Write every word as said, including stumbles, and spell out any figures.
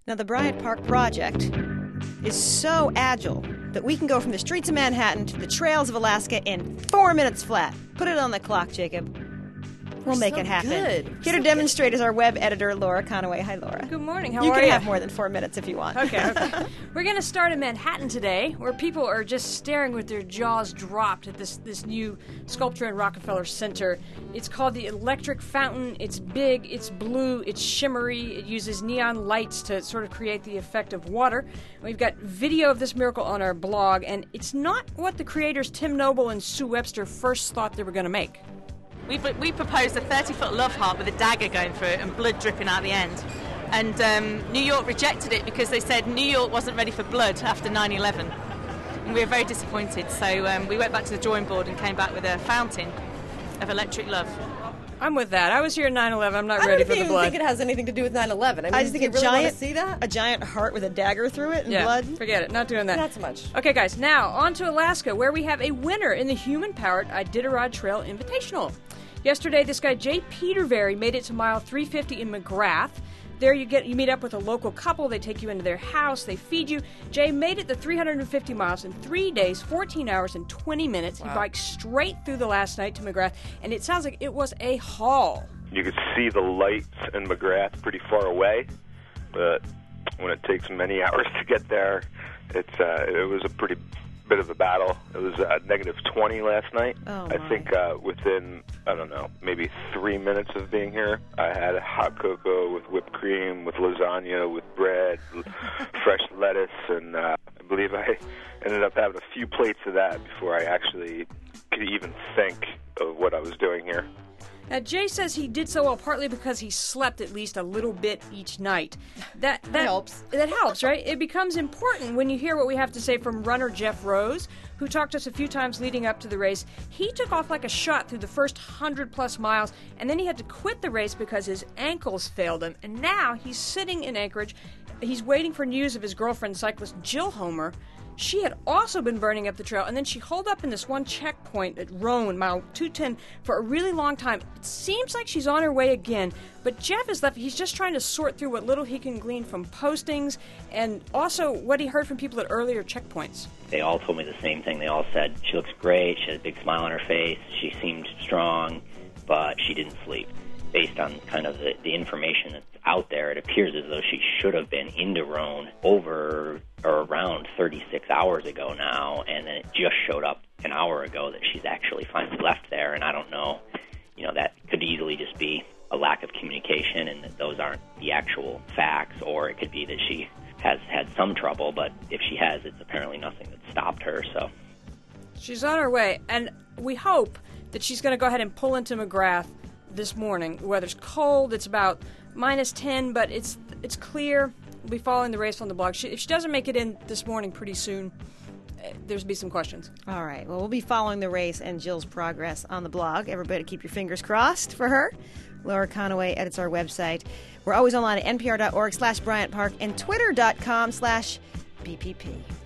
Now, the Bryant Park Project is so agile that we can go from the streets of Manhattan to the trails of Alaska in four minutes flat. Put it on the clock, Jacob. We'll make so it happen. Good. Here so to demonstrate is our web editor, Laura Conaway. Hi, Laura. Good morning. How you are can you? have more than four minutes if you want. Okay, okay. We're going to start in Manhattan today, where people are just staring with their jaws dropped at this, this new sculpture in Rockefeller Center. It's called the Electric Fountain. It's big, it's blue, it's shimmery. It uses neon lights to sort of create the effect of water. We've got video of this miracle on our blog, and it's not what the creators Tim Noble and Sue Webster first thought they were going to make. We, we proposed a thirty-foot love heart with a dagger going through it and blood dripping out the end. And um, New York rejected it because they said New York wasn't ready for blood after nine eleven. And we were very disappointed. So um, we went back to the drawing board and came back with a fountain of electric love. I'm with that. I was here in nine eleven. I'm not I ready don't for the even blood. think it has anything to do with nine eleven. I, mean, I just think do a you really want giant, to see that? a giant heart with a dagger through it and yeah, blood. forget it. Not doing that. Not so much. Okay, guys. Now, on to Alaska, where we have a winner in the human-powered Iditarod Trail Invitational. Yesterday, this guy, Jay Peterberry, made it to mile three fifty in McGrath. There you get you meet up with a local couple. They take you into their house. They feed you. Jay made it the three hundred fifty miles in three days, fourteen hours, and twenty minutes. Wow. He biked straight through the last night to McGrath, and it sounds like it was a haul. You could see the lights in McGrath pretty far away, but when it takes many hours to get there, it's uh, it was a pretty bit of a battle. It was uh, negative twenty last night. Oh, I my. think uh, within, I don't know, maybe three minutes of being here, I had a hot cocoa with whipped cream, with lasagna, with bread, fresh lettuce, and uh, I believe I ended up having a few plates of that before I actually could even think of what I was doing here. Now, Jay says he did so well partly because he slept at least a little bit each night. That, that, That helps. That helps, right? It becomes important when you hear what we have to say from runner Jeff Rose, who talked to us a few times leading up to the race. He took off like a shot through the first hundred-plus miles, and then he had to quit the race because his ankles failed him. And now he's sitting in Anchorage. He's waiting for news of his girlfriend, cyclist Jill Homer. She had also been burning up the trail, and then she holed up in this one checkpoint at Roan, mile two ten, for a really long time. It seems like she's on her way again, but Jeff is left. He's just trying to sort through what little he can glean from postings and also what he heard from people at earlier checkpoints. They all told me the same thing. They all said she looks great, she had a big smile on her face, she seemed strong, but she didn't sleep. Based on kind of the, the information that's out there, it appears as though she should have been into Roan over or around thirty-six hours ago now, and then it just showed up an hour ago that she's actually finally left there, and I don't know, you know, that could easily just be a lack of communication and that those aren't the actual facts, or it could be that she has had some trouble, but if she has, it's apparently nothing that stopped her, so. She's on her way, and we hope that she's going to go ahead and pull into McGrath this morning. The weather's cold. It's about minus ten, but it's it's clear. We'll be following the race on the blog. She, if she doesn't make it in this morning pretty soon, uh, there's be some questions. All right. Well, we'll be following the race and Jill's progress on the blog. Everybody keep your fingers crossed for her. Laura Conaway edits our website. We're always online at npr dot org slash Bryant Park and twitter dot com slash B P P.